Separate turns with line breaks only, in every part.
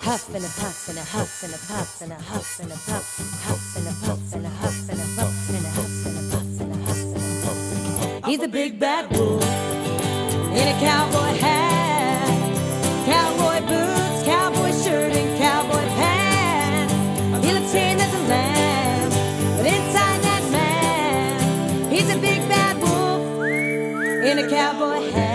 huff and a puff and a huff and a puff and a huff and a puff, huff and a puff and a huff and a puff and a huff and a puff and a huff and a puff. He's a big bad wolf in a cowboy hat, cowboy boots, cowboy shirt, and cowboy pants. He looks tame as a lamb, but inside that man, he's a big bad wolf in a cowboy hat.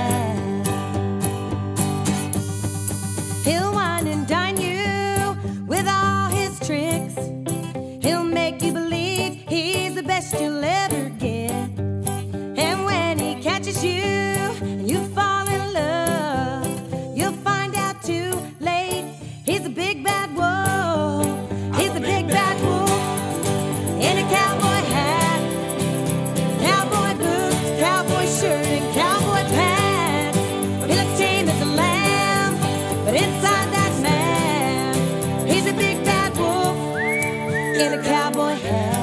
He'll wine and dine you with all his tricks. He'll make you believe he's the best you'll ever get. And when he catches you and you fall in love, you'll find out too late. He's a big bad wolf. He's a big bad wolf in a cowboy hat, cowboy boots, cowboy shirt, and cowboy pants. He looks tame as a lamb, but inside that man, he's a big bad wolf in a cowboy hat.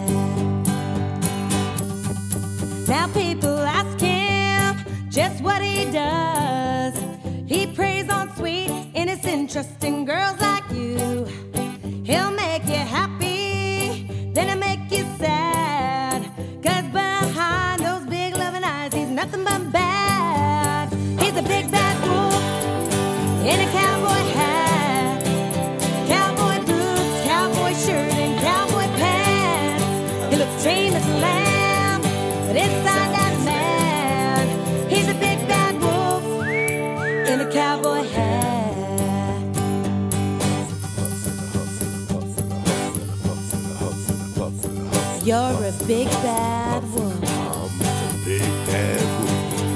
Now people ask him just what he does. He preys on sweet, innocent, trusting girls like you. He'll make you happy, then he'll make you sad. 'Cause behind those big loving eyes, he's nothing but bad. He's a big bad wolf in a cowboy hat, cowboy boots, cowboy shirt, and cowboy pants. He looks tame as a lamb, but inside that man, he's a big bad wolf in a cowboy hat. You're a big bad wolf.
I'm a big bad wolf.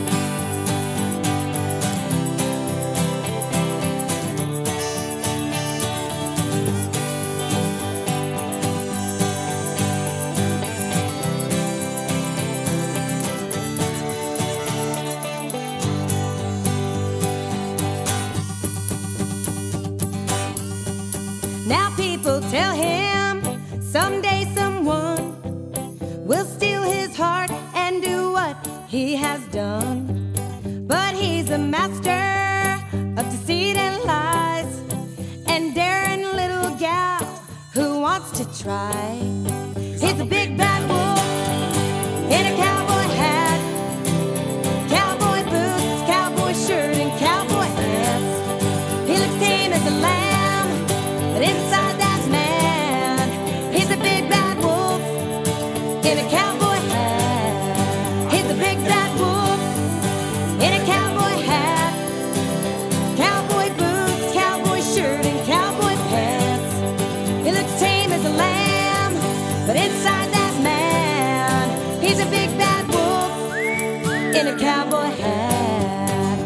Now people tell him someday someone will steal his heart and do what he has done. But he's a master of deceit and lies, and daring little gal who wants to try. He's a big bad wolf in a cowboy hat, cowboy boots, cowboy shirt, and cowboy pants. He looks tame as a lamb, but inside that man, he's a big bad wolf in a cowboy hat. He's a big bad wolf in a cowboy hat, cowboy boots, cowboy shirt, and cowboy pants. He looks tame as a lamb, but inside that man, he's a big bad wolf in a cowboy hat.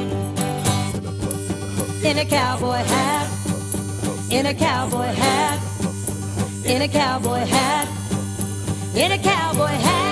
In a cowboy hat, in a cowboy hat, in a cowboy hat, in a cowboy hat.